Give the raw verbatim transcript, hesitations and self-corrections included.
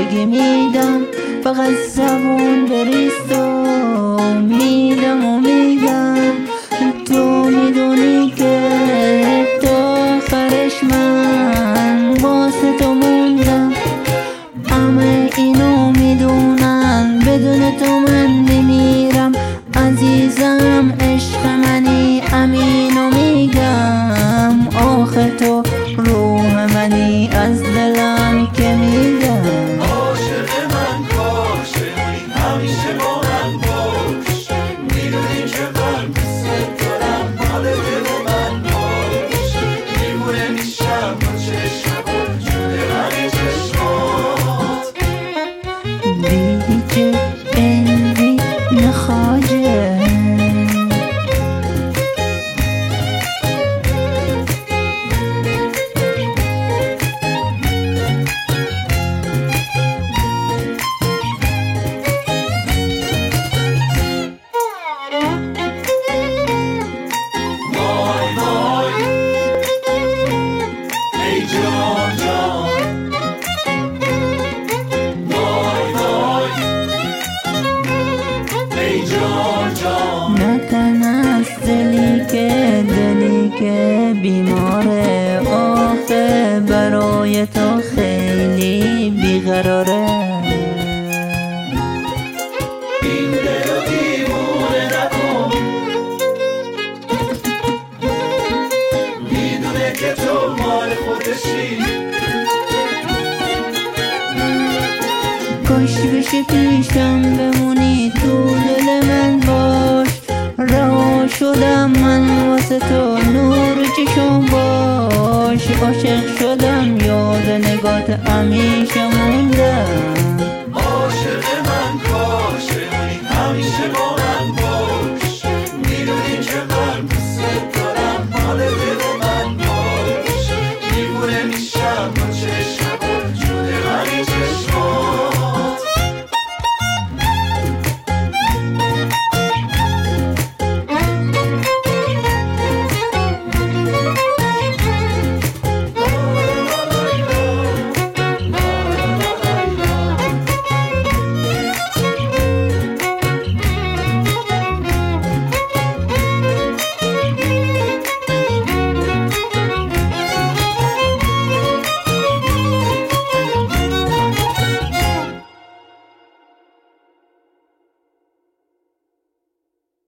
زندگی میدم، فقط زبون بریست و میدم و میگم تو میدونی که تا آخرش من واسه تو موندم. همه اینو میدونن بدون تو من نمیرم، عزیزم عشق منی امینو میگم، آخه تو روح منی از دلم که میگم. عاشق من باش همیشه با من باش، میدونی که من دوست دارم، حال دل من باش، دیوونه میشم با چشمات جون من چشمات. دیگه قلبی نخواجه نه تن از دلی که دلی که بیماره، آخه برای تو خیلی بیقراره. این دل و دیوونه نکن، میدونه که تو مال خودشی. کاش بشه پیشم بمونی تو دل من باش، رها شدم من واسه تو نور چشم باش، عاشق شدم یاد نگات همیشه موندم.